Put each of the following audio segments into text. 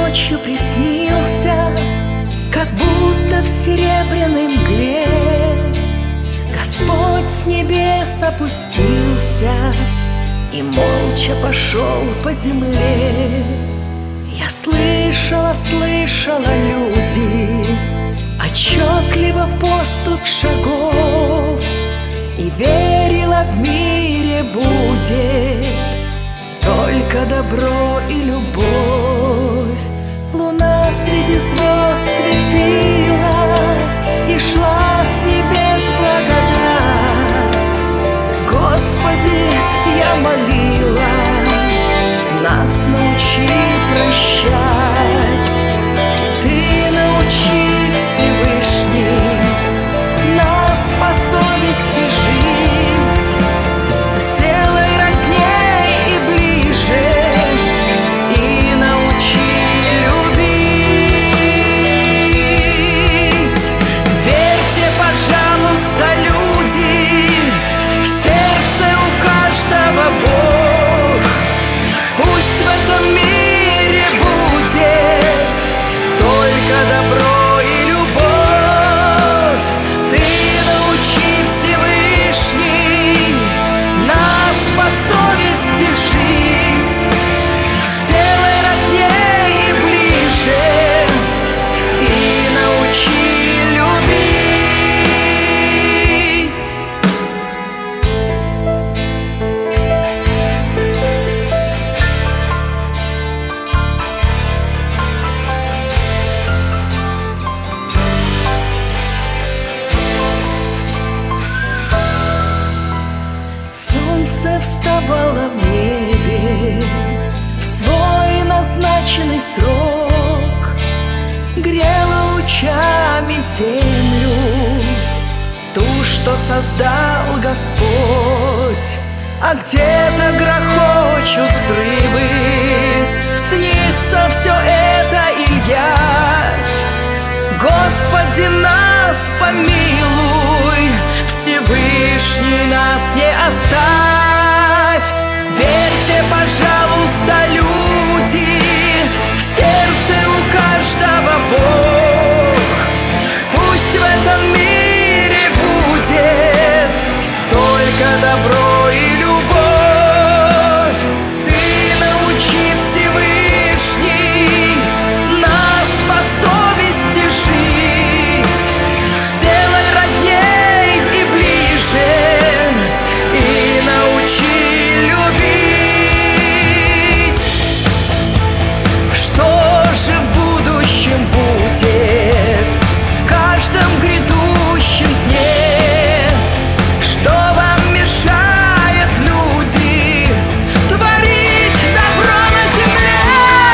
ночью приснился, как будто в серебряной мгле Господь с небес опустился и молча пошел по земле. Я слышала, люди, отчетливо поступь шагов, и верила, в мире будет только добро и любовь. Луна среди звезд светила, и шла с небес благодать. Господи, я молила, нас научи прощать. Ты научи, Всевышний, нас по совести жить. Сделай родней и ближе, и научи любить. Верьте, пожалуйста, люди, в сердце у каждого Бог. Пусть в этом мире будет только добро и любовь. Ты научи, Всевышний, нас по совести жить. Сделай родней и ближе, и научи любить. Солнце вставало в небе в свой назначенный срок, грело лучами землю, ту, что создал Господь. А где-то грохочут взрывы, снится все это Ильявь. Господи, нас помилуй, Всевышний, нас не оставь. Верьте, пожалуйста, люди, в сердце у каждого Бог. Пусть в этом мире будет только добро и любовь. Ты научи, Всевышний, нас по совести жить. Сделай родней и ближе, и научи любить. Что же в будущем будет, в каждом грядущем дне? Что вам мешает, люди, творить добро на земле?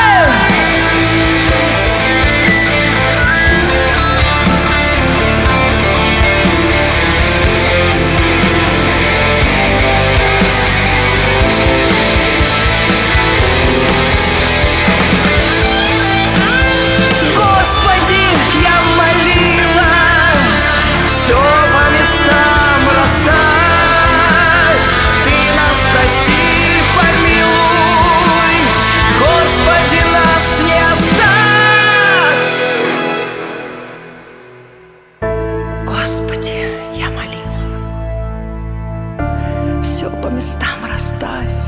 Господи, я молила, все по местам расставь. Ты нас прости, помилуй, Господи, нас не оставь. Господи, я молила, все по местам расставь.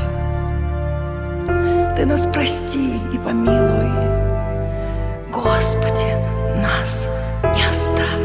Ты нас прости и помилуй, Господи, нас не оставь.